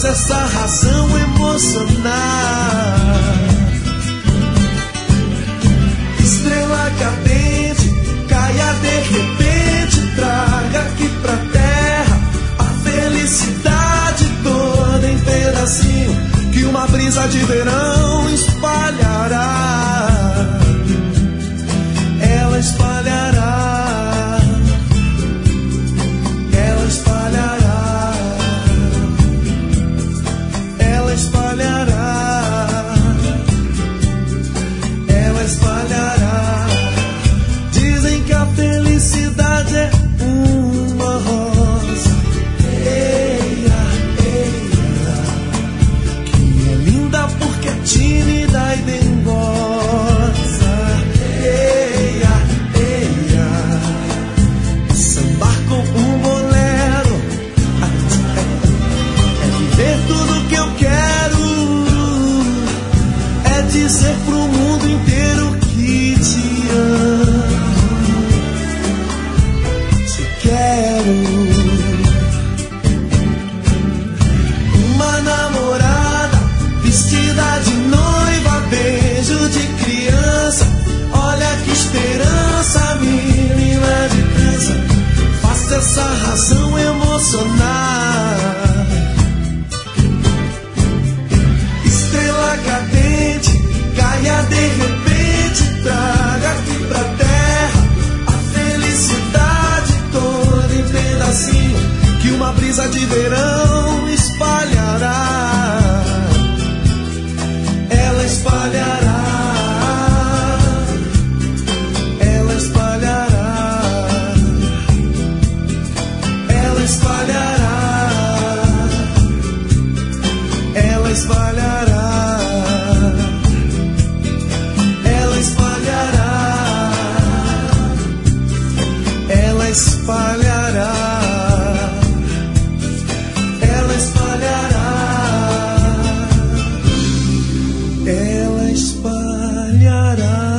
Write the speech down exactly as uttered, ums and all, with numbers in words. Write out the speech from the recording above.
essa razão emocionar. Estrela cadente, caia de repente, traga aqui pra terra a felicidade toda em pedacinho que uma brisa de verão espalhará. Ela espalhará. Ela espalhará. Ela espalhará. Ela espalhará. Dizem que a felicidade é uma rosa. Eia, eia, que é linda porque é tímida e dengosa. Eia, eia, sambar com um bolero é viver tudo que eu quero, é dizer pro mundo inteiro que te amo, te quero. Uma namorada vestida de noiva, beijo de criança, olha que esperança, menina de dança, faça essa razão emocionar. Estrela cadente, caia de repente, traga aqui pra terra a felicidade toda em pedacinho que uma brisa de verão espalhará. Ela espalhará. Ela espalhará. Ela espalhará. Ela espalhará. Ela espalhará. Ela espalhará. Ela espalhará. Ela espalhará.